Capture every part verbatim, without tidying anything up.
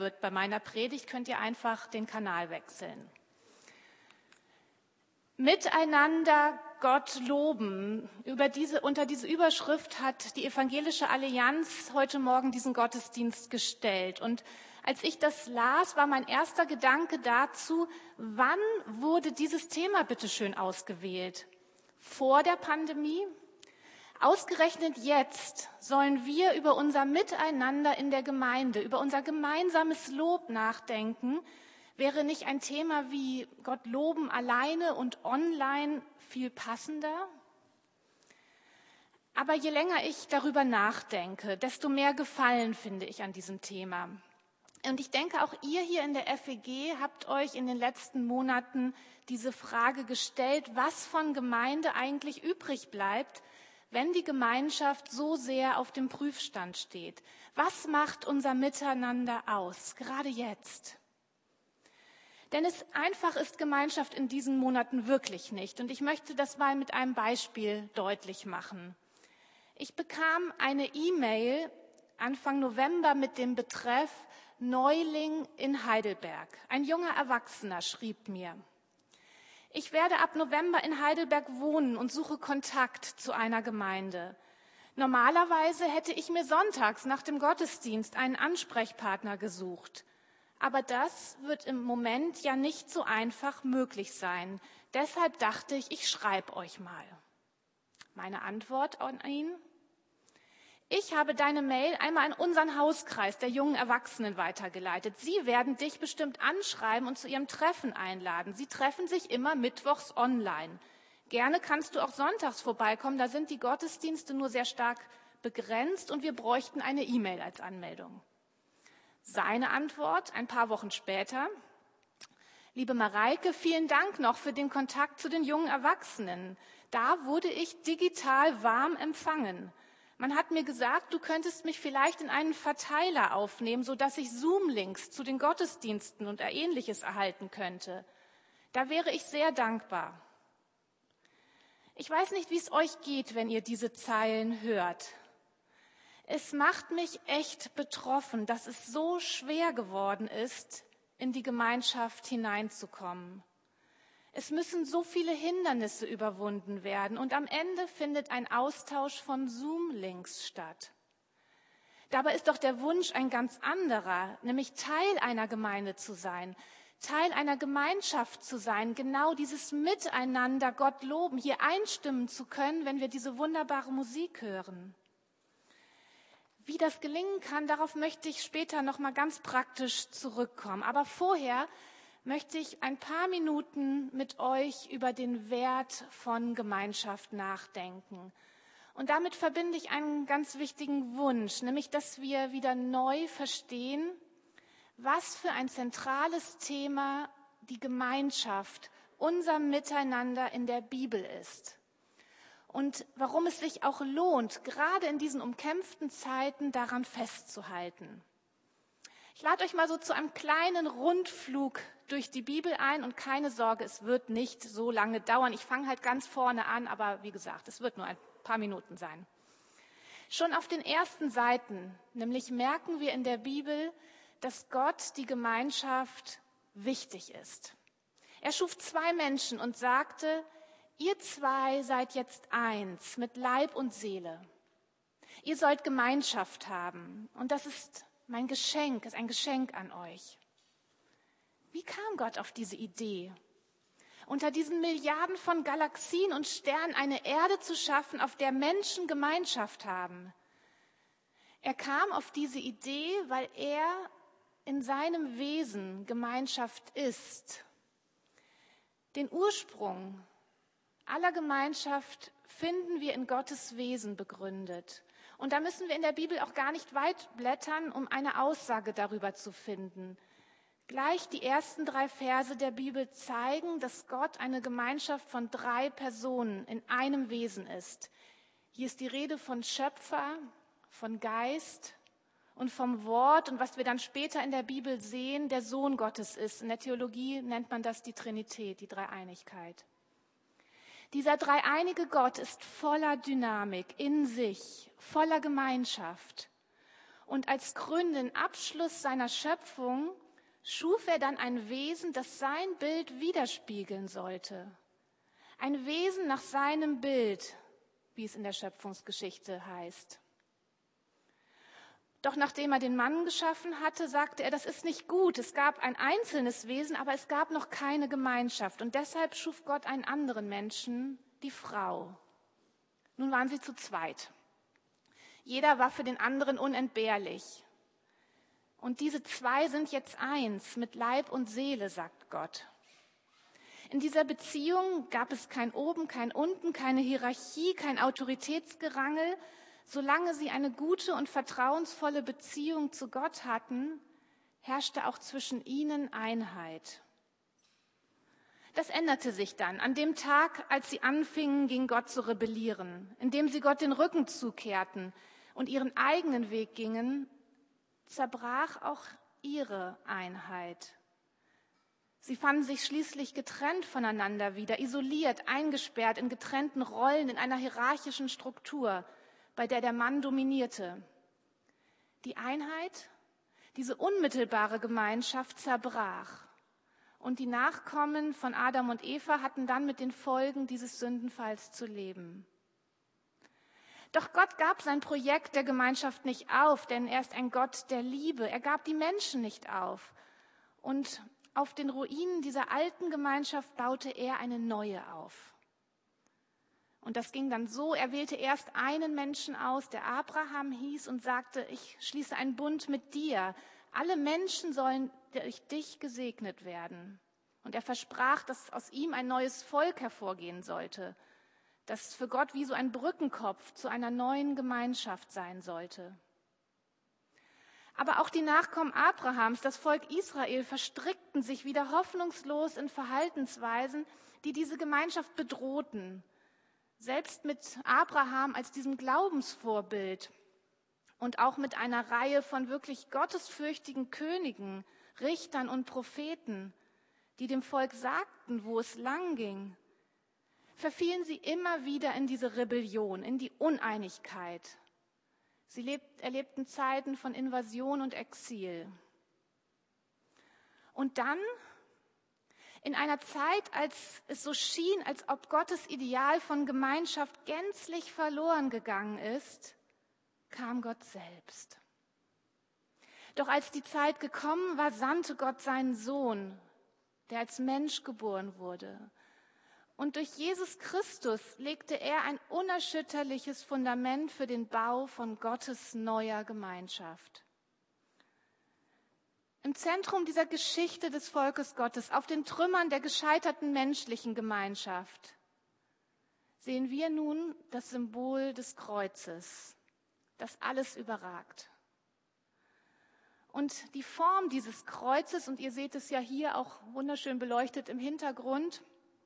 wird bei meiner Predigt, könnt ihr einfach den Kanal wechseln. Miteinander Gott loben. Über diese, unter diese Überschrift hat die Evangelische Allianz heute Morgen diesen Gottesdienst gestellt. Und als ich das las, war mein erster Gedanke dazu, wann wurde dieses Thema bitteschön ausgewählt? Vor der Pandemie? Ausgerechnet jetzt sollen wir über unser Miteinander in der Gemeinde, über unser gemeinsames Lob nachdenken. Wäre nicht ein Thema wie Gott loben alleine und online viel passender? Aber je länger ich darüber nachdenke, desto mehr Gefallen finde ich an diesem Thema. Und ich denke, auch ihr hier in der F E G habt euch in den letzten Monaten diese Frage gestellt, was von Gemeinde eigentlich übrig bleibt, wenn die Gemeinschaft so sehr auf dem Prüfstand steht. Was macht unser Miteinander aus, gerade jetzt? Denn es einfach ist Gemeinschaft in diesen Monaten wirklich nicht. Und ich möchte das mal mit einem Beispiel deutlich machen. Ich bekam eine E-Mail Anfang November mit dem Betreff Neuling in Heidelberg. Ein junger Erwachsener schrieb mir: Ich werde ab November in Heidelberg wohnen und suche Kontakt zu einer Gemeinde. Normalerweise hätte ich mir sonntags nach dem Gottesdienst einen Ansprechpartner gesucht. Aber das wird im Moment ja nicht so einfach möglich sein. Deshalb dachte ich, ich schreibe euch mal. Meine Antwort an ihn: Ich habe deine Mail einmal an unseren Hauskreis der jungen Erwachsenen weitergeleitet. Sie werden dich bestimmt anschreiben und zu ihrem Treffen einladen. Sie treffen sich immer mittwochs online. Gerne kannst du auch sonntags vorbeikommen, da sind die Gottesdienste nur sehr stark begrenzt und wir bräuchten eine E-Mail als Anmeldung. Seine Antwort ein paar Wochen später: Liebe Mareike, vielen Dank noch für den Kontakt zu den jungen Erwachsenen. Da wurde ich digital warm empfangen. Man hat mir gesagt, du könntest mich vielleicht in einen Verteiler aufnehmen, sodass ich Zoom-Links zu den Gottesdiensten und Ähnliches erhalten könnte. Da wäre ich sehr dankbar. Ich weiß nicht, wie es euch geht, wenn ihr diese Zeilen hört. Es macht mich echt betroffen, dass es so schwer geworden ist, in die Gemeinschaft hineinzukommen. Es müssen so viele Hindernisse überwunden werden und am Ende findet ein Austausch von Zoom-Links statt. Dabei ist doch der Wunsch ein ganz anderer, nämlich Teil einer Gemeinde zu sein, Teil einer Gemeinschaft zu sein, genau dieses Miteinander Gott loben, hier einstimmen zu können, wenn wir diese wunderbare Musik hören. Wie das gelingen kann, darauf möchte ich später noch mal ganz praktisch zurückkommen. Aber vorher möchte ich ein paar Minuten mit euch über den Wert von Gemeinschaft nachdenken. Und damit verbinde ich einen ganz wichtigen Wunsch, nämlich, dass wir wieder neu verstehen, was für ein zentrales Thema die Gemeinschaft, unser Miteinander in der Bibel ist. Und warum es sich auch lohnt, gerade in diesen umkämpften Zeiten daran festzuhalten. Ich lade euch mal so zu einem kleinen Rundflug durch die Bibel ein und keine Sorge, es wird nicht so lange dauern. Ich fange halt ganz vorne an, aber wie gesagt, es wird nur ein paar Minuten sein. Schon auf den ersten Seiten, nämlich merken wir in der Bibel, dass Gott die Gemeinschaft wichtig ist. Er schuf zwei Menschen und sagte: Ihr zwei seid jetzt eins mit Leib und Seele. Ihr sollt Gemeinschaft haben und das ist mein Geschenk, ist ein Geschenk an euch. Wie kam Gott auf diese Idee, unter diesen Milliarden von Galaxien und Sternen eine Erde zu schaffen, auf der Menschen Gemeinschaft haben? Er kam auf diese Idee, weil er in seinem Wesen Gemeinschaft ist. Den Ursprung aller Gemeinschaft finden wir in Gottes Wesen begründet. Und da müssen wir in der Bibel auch gar nicht weit blättern, um eine Aussage darüber zu finden. Gleich die ersten drei Verse der Bibel zeigen, dass Gott eine Gemeinschaft von drei Personen in einem Wesen ist. Hier ist die Rede von Schöpfer, von Geist und vom Wort. Und was wir dann später in der Bibel sehen, der Sohn Gottes ist. In der Theologie nennt man das die Trinität, die Dreieinigkeit. Dieser dreieinige Gott ist voller Dynamik in sich, voller Gemeinschaft. Und als krönenden Abschluss seiner Schöpfung schuf er dann ein Wesen, das sein Bild widerspiegeln sollte. Ein Wesen nach seinem Bild, wie es in der Schöpfungsgeschichte heißt. Doch nachdem er den Mann geschaffen hatte, sagte er, das ist nicht gut. Es gab ein einzelnes Wesen, aber es gab noch keine Gemeinschaft. Und deshalb schuf Gott einen anderen Menschen, die Frau. Nun waren sie zu zweit. Jeder war für den anderen unentbehrlich. Und diese zwei sind jetzt eins, mit Leib und Seele, sagt Gott. In dieser Beziehung gab es kein Oben, kein Unten, keine Hierarchie, kein Autoritätsgerangel. Solange sie eine gute und vertrauensvolle Beziehung zu Gott hatten, herrschte auch zwischen ihnen Einheit. Das änderte sich dann an dem Tag, als sie anfingen, gegen Gott zu rebellieren, indem sie Gott den Rücken zukehrten und ihren eigenen Weg gingen, zerbrach auch ihre Einheit. Sie fanden sich schließlich getrennt voneinander wieder, isoliert, eingesperrt in getrennten Rollen in einer hierarchischen Struktur, bei der der Mann dominierte. Die Einheit, diese unmittelbare Gemeinschaft zerbrach. Und die Nachkommen von Adam und Eva hatten dann mit den Folgen dieses Sündenfalls zu leben. Doch Gott gab sein Projekt der Gemeinschaft nicht auf, denn er ist ein Gott der Liebe. Er gab die Menschen nicht auf. Und auf den Ruinen dieser alten Gemeinschaft baute er eine neue auf. Und das ging dann so, er wählte erst einen Menschen aus, der Abraham hieß, und sagte, ich schließe einen Bund mit dir. Alle Menschen sollen durch dich gesegnet werden. Und er versprach, dass aus ihm ein neues Volk hervorgehen sollte, das für Gott wie so ein Brückenkopf zu einer neuen Gemeinschaft sein sollte. Aber auch die Nachkommen Abrahams, das Volk Israel, verstrickten sich wieder hoffnungslos in Verhaltensweisen, die diese Gemeinschaft bedrohten. Selbst mit Abraham als diesem Glaubensvorbild und auch mit einer Reihe von wirklich gottesfürchtigen Königen, Richtern und Propheten, die dem Volk sagten, wo es lang ging, verfielen sie immer wieder in diese Rebellion, in die Uneinigkeit. Sie lebt, erlebten Zeiten von Invasion und Exil. Und dann, in einer Zeit, als es so schien, als ob Gottes Ideal von Gemeinschaft gänzlich verloren gegangen ist, kam Gott selbst. Doch als die Zeit gekommen war, sandte Gott seinen Sohn, der als Mensch geboren wurde. Und durch Jesus Christus legte er ein unerschütterliches Fundament für den Bau von Gottes neuer Gemeinschaft. Im Zentrum dieser Geschichte des Volkes Gottes, auf den Trümmern der gescheiterten menschlichen Gemeinschaft, sehen wir nun das Symbol des Kreuzes, das alles überragt. Und die Form dieses Kreuzes, und ihr seht es ja hier auch wunderschön beleuchtet im Hintergrund,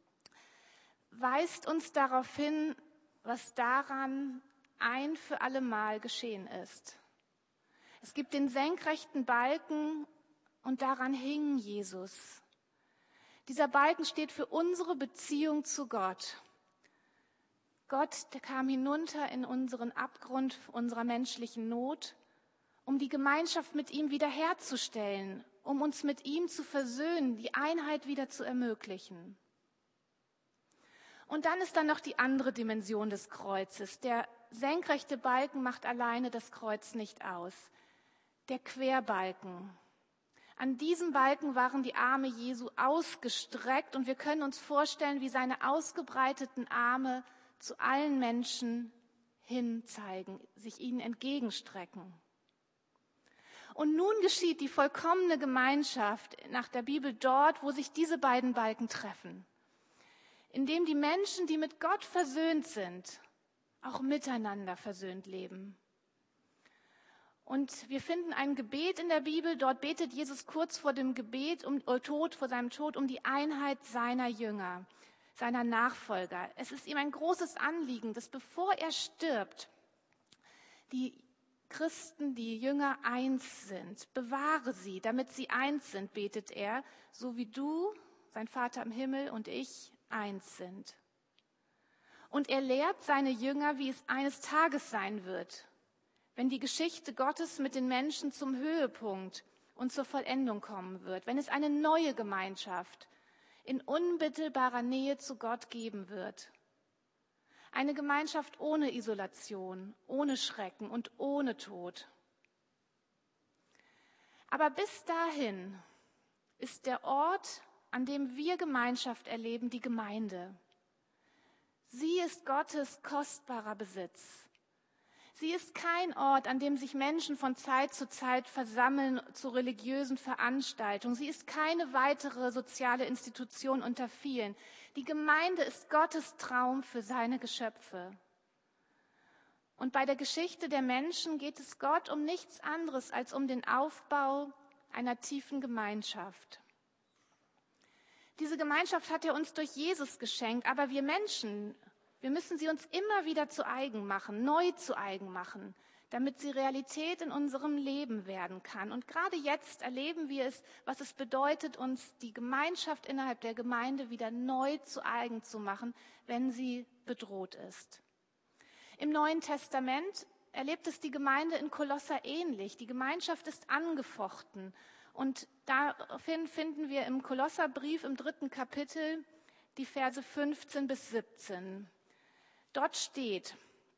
weist uns darauf hin, was daran ein für alle Mal geschehen ist. Es gibt den senkrechten Balken und daran hing Jesus. Dieser Balken steht für unsere Beziehung zu Gott. Gott, der kam hinunter in unseren Abgrund unserer menschlichen Not, um die Gemeinschaft mit ihm wiederherzustellen, um uns mit ihm zu versöhnen, die Einheit wieder zu ermöglichen. Und dann ist da noch die andere Dimension des Kreuzes. Der senkrechte Balken macht alleine das Kreuz nicht aus. Der Querbalken. An diesem Balken waren die Arme Jesu ausgestreckt und wir können uns vorstellen, wie seine ausgebreiteten Arme zu allen Menschen hinzeigen, sich ihnen entgegenstrecken. Und nun geschieht die vollkommene Gemeinschaft nach der Bibel dort, wo sich diese beiden Balken treffen. Indem die Menschen, die mit Gott versöhnt sind, auch miteinander versöhnt leben. Und wir finden ein Gebet in der Bibel, dort betet Jesus kurz vor dem Gebet, um Tod, vor seinem Tod, um die Einheit seiner Jünger, seiner Nachfolger. Es ist ihm ein großes Anliegen, dass bevor er stirbt, die Christen, die Jünger eins sind. Bewahre sie, damit sie eins sind, betet er, so wie du, sein Vater im Himmel und ich, eins sind. Und er lehrt seine Jünger, wie es eines Tages sein wird, wenn die Geschichte Gottes mit den Menschen zum Höhepunkt und zur Vollendung kommen wird, wenn es eine neue Gemeinschaft in unmittelbarer Nähe zu Gott geben wird. Eine Gemeinschaft ohne Isolation, ohne Schrecken und ohne Tod. Aber bis dahin ist der Ort, an dem wir Gemeinschaft erleben, die Gemeinde. Sie ist Gottes kostbarer Besitz. Sie ist kein Ort, an dem sich Menschen von Zeit zu Zeit versammeln zu religiösen Veranstaltungen. Sie ist keine weitere soziale Institution unter vielen. Die Gemeinde ist Gottes Traum für seine Geschöpfe. Und bei der Geschichte der Menschen geht es Gott um nichts anderes als um den Aufbau einer tiefen Gemeinschaft. Diese Gemeinschaft hat er uns durch Jesus geschenkt, aber wir Menschen, wir müssen sie uns immer wieder zu eigen machen, neu zu eigen machen, damit sie Realität in unserem Leben werden kann. Und gerade jetzt erleben wir es, was es bedeutet, uns die Gemeinschaft innerhalb der Gemeinde wieder neu zu eigen zu machen, wenn sie bedroht ist. Im Neuen Testament erlebt es die Gemeinde in Kolosser ähnlich. Die Gemeinschaft ist angefochten. Und daraufhin finden wir im Kolosserbrief im dritten Kapitel die Verse fünfzehn bis siebzehn. Dort steht: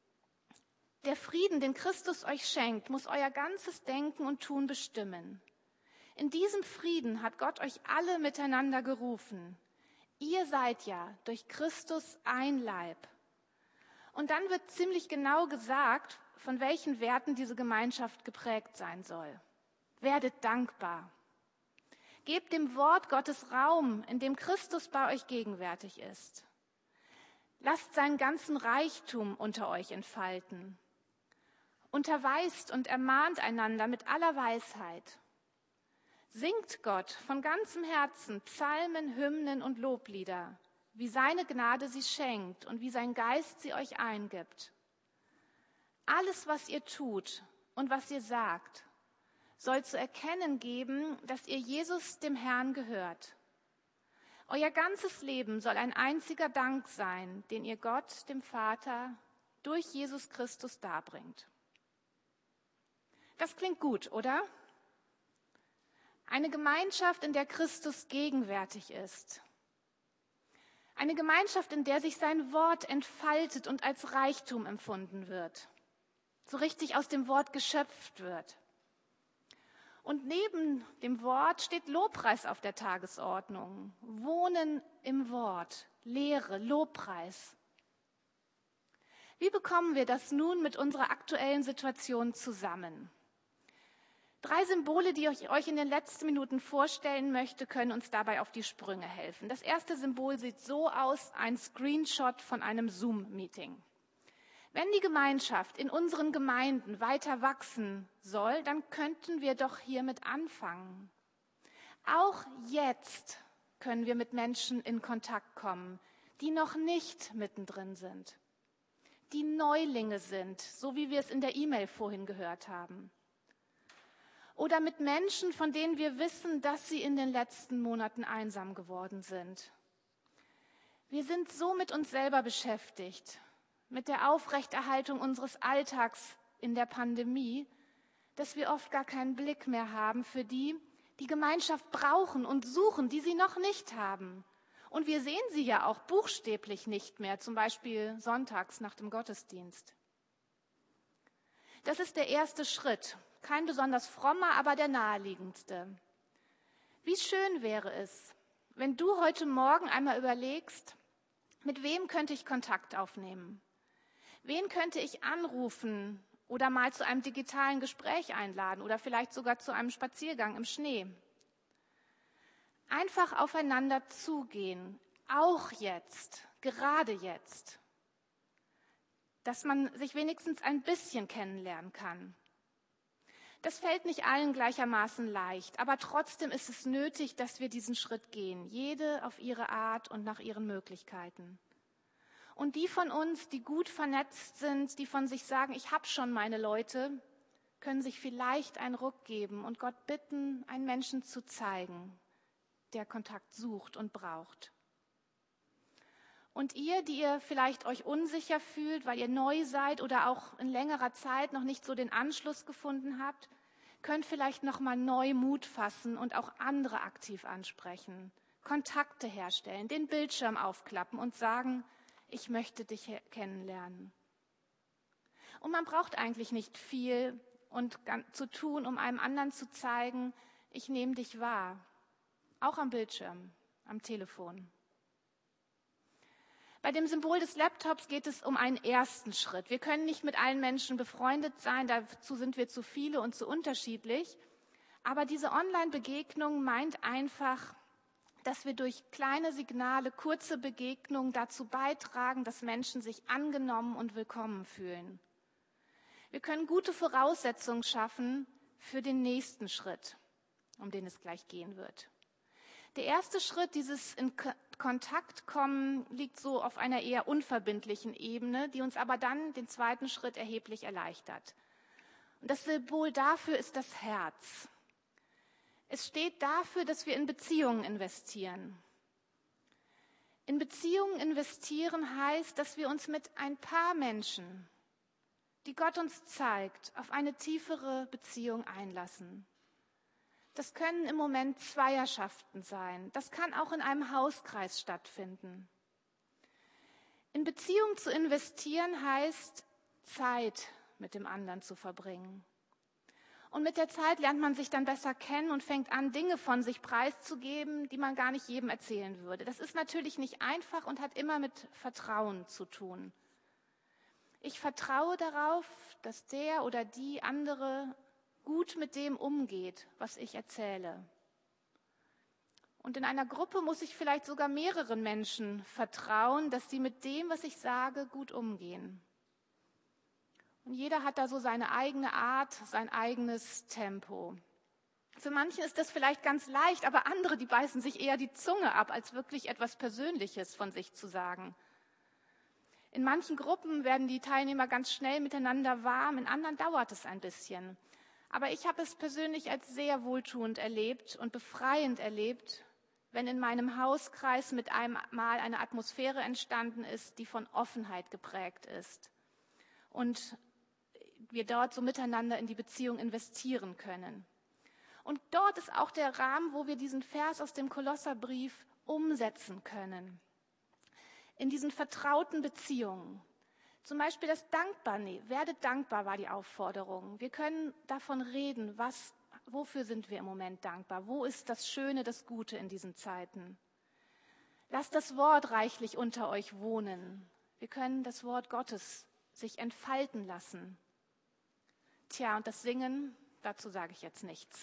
Der Frieden, den Christus euch schenkt, muss euer ganzes Denken und Tun bestimmen. In diesem Frieden hat Gott euch alle miteinander gerufen. Ihr seid ja durch Christus ein Leib. Und dann wird ziemlich genau gesagt, von welchen Werten diese Gemeinschaft geprägt sein soll. Werdet dankbar. Gebt dem Wort Gottes Raum, in dem Christus bei euch gegenwärtig ist. Lasst seinen ganzen Reichtum unter euch entfalten. Unterweist und ermahnt einander mit aller Weisheit. Singt Gott von ganzem Herzen Psalmen, Hymnen und Loblieder, wie seine Gnade sie schenkt und wie sein Geist sie euch eingibt. Alles, was ihr tut und was ihr sagt, soll zu erkennen geben, dass ihr Jesus dem Herrn gehört. Euer ganzes Leben soll ein einziger Dank sein, den ihr Gott, dem Vater, durch Jesus Christus darbringt. Das klingt gut, oder? Eine Gemeinschaft, in der Christus gegenwärtig ist. Eine Gemeinschaft, in der sich sein Wort entfaltet und als Reichtum empfunden wird. So richtig aus dem Wort geschöpft wird. Und neben dem Wort steht Lobpreis auf der Tagesordnung. Wohnen im Wort, Lehre, Lobpreis. Wie bekommen wir das nun mit unserer aktuellen Situation zusammen? Drei Symbole, die ich euch in den letzten Minuten vorstellen möchte, können uns dabei auf die Sprünge helfen. Das erste Symbol sieht so aus, ein Screenshot von einem Zoom-Meeting. Wenn die Gemeinschaft in unseren Gemeinden weiter wachsen soll, dann könnten wir doch hiermit anfangen. Auch jetzt können wir mit Menschen in Kontakt kommen, die noch nicht mittendrin sind, die Neulinge sind, so wie wir es in der E-Mail vorhin gehört haben. Oder mit Menschen, von denen wir wissen, dass sie in den letzten Monaten einsam geworden sind. Wir sind so mit uns selber beschäftigt, mit der Aufrechterhaltung unseres Alltags in der Pandemie, dass wir oft gar keinen Blick mehr haben für die, die Gemeinschaft brauchen und suchen, die sie noch nicht haben. Und wir sehen sie ja auch buchstäblich nicht mehr, zum Beispiel sonntags nach dem Gottesdienst. Das ist der erste Schritt, kein besonders frommer, aber der naheliegendste. Wie schön wäre es, wenn du heute Morgen einmal überlegst, mit wem könnte ich Kontakt aufnehmen? Wen könnte ich anrufen oder mal zu einem digitalen Gespräch einladen oder vielleicht sogar zu einem Spaziergang im Schnee? Einfach aufeinander zugehen, auch jetzt, gerade jetzt, dass man sich wenigstens ein bisschen kennenlernen kann. Das fällt nicht allen gleichermaßen leicht, aber trotzdem ist es nötig, dass wir diesen Schritt gehen, jede auf ihre Art und nach ihren Möglichkeiten. Und die von uns, die gut vernetzt sind, die von sich sagen, ich habe schon meine Leute, können sich vielleicht einen Ruck geben und Gott bitten, einen Menschen zu zeigen, der Kontakt sucht und braucht. Und ihr, die ihr vielleicht euch unsicher fühlt, weil ihr neu seid oder auch in längerer Zeit noch nicht so den Anschluss gefunden habt, könnt vielleicht noch mal neu Mut fassen und auch andere aktiv ansprechen, Kontakte herstellen, den Bildschirm aufklappen und sagen, ich möchte dich kennenlernen. Und man braucht eigentlich nicht viel und zu tun, um einem anderen zu zeigen, ich nehme dich wahr, auch am Bildschirm, am Telefon. Bei dem Symbol des Laptops geht es um einen ersten Schritt. Wir können nicht mit allen Menschen befreundet sein, dazu sind wir zu viele und zu unterschiedlich. Aber diese Online-Begegnung meint einfach, dass wir durch kleine Signale, kurze Begegnungen dazu beitragen, dass Menschen sich angenommen und willkommen fühlen. Wir können gute Voraussetzungen schaffen für den nächsten Schritt, um den es gleich gehen wird. Der erste Schritt, dieses in Kontakt kommen, liegt so auf einer eher unverbindlichen Ebene, die uns aber dann den zweiten Schritt erheblich erleichtert. Und das Symbol dafür ist das Herz. Es steht dafür, dass wir in Beziehungen investieren. In Beziehungen investieren heißt, dass wir uns mit ein paar Menschen, die Gott uns zeigt, auf eine tiefere Beziehung einlassen. Das können im Moment Zweierschaften sein. Das kann auch in einem Hauskreis stattfinden. In Beziehung zu investieren heißt, Zeit mit dem anderen zu verbringen. Und mit der Zeit lernt man sich dann besser kennen und fängt an, Dinge von sich preiszugeben, die man gar nicht jedem erzählen würde. Das ist natürlich nicht einfach und hat immer mit Vertrauen zu tun. Ich vertraue darauf, dass der oder die andere gut mit dem umgeht, was ich erzähle. Und in einer Gruppe muss ich vielleicht sogar mehreren Menschen vertrauen, dass sie mit dem, was ich sage, gut umgehen. Und jeder hat da so seine eigene Art, sein eigenes Tempo. Für manche ist das vielleicht ganz leicht, aber andere, die beißen sich eher die Zunge ab, als wirklich etwas Persönliches von sich zu sagen. In manchen Gruppen werden die Teilnehmer ganz schnell miteinander warm, in anderen dauert es ein bisschen. Aber ich habe es persönlich als sehr wohltuend erlebt und befreiend erlebt, wenn in meinem Hauskreis mit einem Mal eine Atmosphäre entstanden ist, die von Offenheit geprägt ist. Und wir dort so miteinander in die Beziehung investieren können. Und dort ist auch der Rahmen, wo wir diesen Vers aus dem Kolosserbrief umsetzen können. In diesen vertrauten Beziehungen. Zum Beispiel das Dankbar, nee, werdet dankbar war die Aufforderung. Wir können davon reden, was, wofür sind wir im Moment dankbar? Wo ist das Schöne, das Gute in diesen Zeiten? Lasst das Wort reichlich unter euch wohnen. Wir können das Wort Gottes sich entfalten lassen. Tja, und das Singen, dazu sage ich jetzt nichts.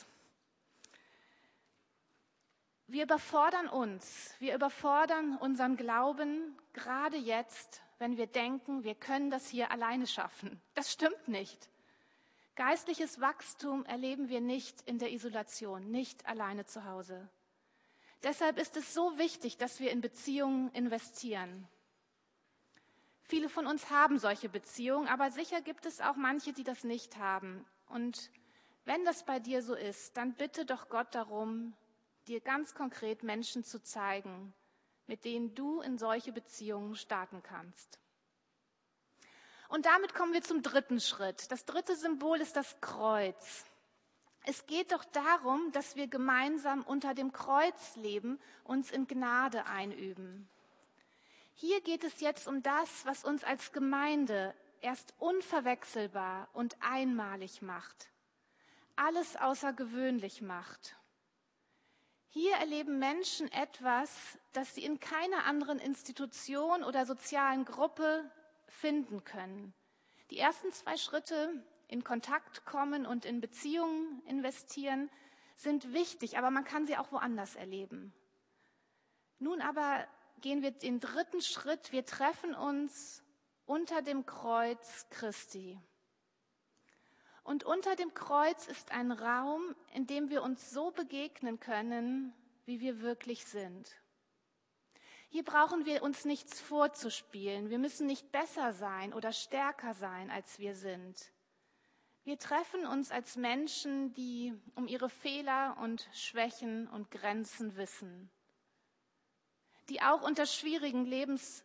Wir überfordern uns, wir überfordern unseren Glauben, gerade jetzt, wenn wir denken, wir können das hier alleine schaffen. Das stimmt nicht. Geistliches Wachstum erleben wir nicht in der Isolation, nicht alleine zu Hause. Deshalb ist es so wichtig, dass wir in Beziehungen investieren. Viele von uns haben solche Beziehungen, aber sicher gibt es auch manche, die das nicht haben. Und wenn das bei dir so ist, dann bitte doch Gott darum, dir ganz konkret Menschen zu zeigen, mit denen du in solche Beziehungen starten kannst. Und damit kommen wir zum dritten Schritt. Das dritte Symbol ist das Kreuz. Es geht doch darum, dass wir gemeinsam unter dem Kreuz leben, uns in Gnade einüben. Hier geht es jetzt um das, was uns als Gemeinde erst unverwechselbar und einmalig macht, alles außergewöhnlich macht. Hier erleben Menschen etwas, das sie in keiner anderen Institution oder sozialen Gruppe finden können. Die ersten zwei Schritte, in Kontakt kommen und in Beziehungen investieren, sind wichtig, aber man kann sie auch woanders erleben. Nun aber gehen wir den dritten Schritt. Wir treffen uns unter dem Kreuz Christi. Und unter dem Kreuz ist ein Raum, in dem wir uns so begegnen können, wie wir wirklich sind. Hier brauchen wir uns nichts vorzuspielen. Wir müssen nicht besser sein oder stärker sein, als wir sind. Wir treffen uns als Menschen, die um ihre Fehler und Schwächen und Grenzen wissen, die auch unter schwierigen Lebens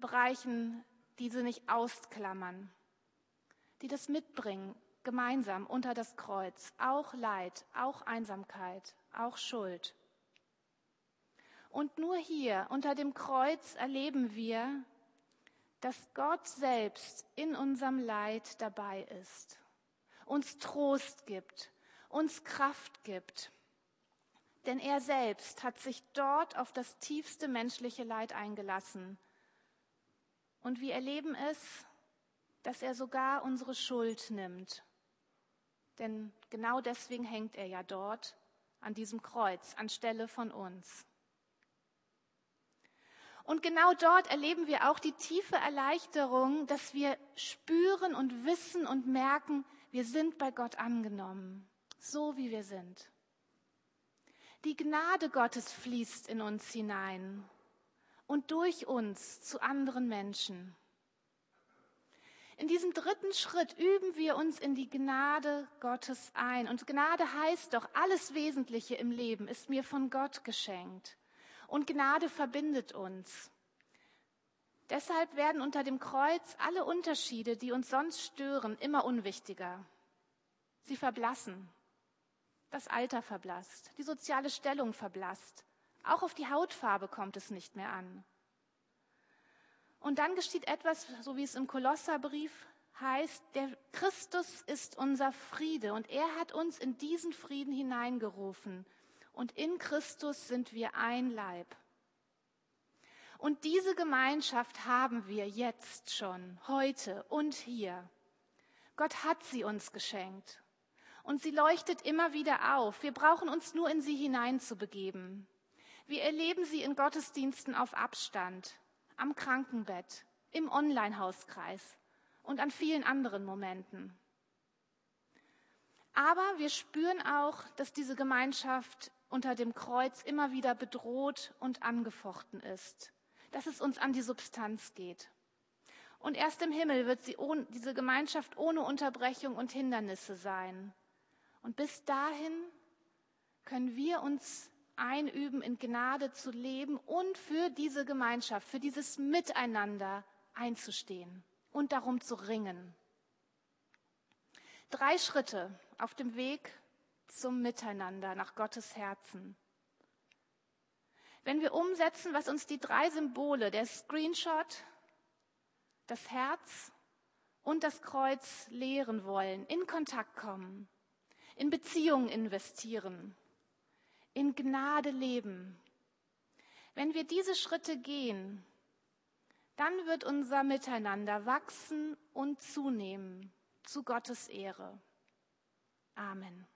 Bereichen, die sie nicht ausklammern, die das mitbringen, gemeinsam unter das Kreuz, auch Leid, auch Einsamkeit, auch Schuld. Und nur hier unter dem Kreuz erleben wir, dass Gott selbst in unserem Leid dabei ist, uns Trost gibt, uns Kraft gibt. Denn er selbst hat sich dort auf das tiefste menschliche Leid eingelassen. Und wir erleben es, dass er sogar unsere Schuld nimmt. Denn genau deswegen hängt er ja dort an diesem Kreuz, anstelle von uns. Und genau dort erleben wir auch die tiefe Erleichterung, dass wir spüren und wissen und merken, wir sind bei Gott angenommen, so wie wir sind. Die Gnade Gottes fließt in uns hinein und durch uns zu anderen Menschen. In diesem dritten Schritt üben wir uns in die Gnade Gottes ein. Und Gnade heißt doch, alles Wesentliche im Leben ist mir von Gott geschenkt. Und Gnade verbindet uns. Deshalb werden unter dem Kreuz alle Unterschiede, die uns sonst stören, immer unwichtiger. Sie verblassen. Das Alter verblasst, die soziale Stellung verblasst. Auch auf die Hautfarbe kommt es nicht mehr an. Und dann geschieht etwas, so wie es im Kolosserbrief heißt, der Christus ist unser Friede und er hat uns in diesen Frieden hineingerufen. Und in Christus sind wir ein Leib. Und diese Gemeinschaft haben wir jetzt schon, heute und hier. Gott hat sie uns geschenkt. Und sie leuchtet immer wieder auf. Wir brauchen uns nur in sie hineinzubegeben. Wir erleben sie in Gottesdiensten auf Abstand, am Krankenbett, im Online-Hauskreis und an vielen anderen Momenten. Aber wir spüren auch, dass diese Gemeinschaft unter dem Kreuz immer wieder bedroht und angefochten ist, dass es uns an die Substanz geht. Und erst im Himmel wird sie ohne, diese Gemeinschaft ohne Unterbrechung und Hindernisse sein. Und bis dahin können wir uns einüben, in Gnade zu leben und für diese Gemeinschaft, für dieses Miteinander einzustehen und darum zu ringen. Drei Schritte auf dem Weg zum Miteinander nach Gottes Herzen. Wenn wir umsetzen, was uns die drei Symbole, der Screenshot, das Herz und das Kreuz lehren wollen, in Kontakt kommen, in Beziehungen investieren, in Gnade leben. Wenn wir diese Schritte gehen, dann wird unser Miteinander wachsen und zunehmen zu Gottes Ehre. Amen.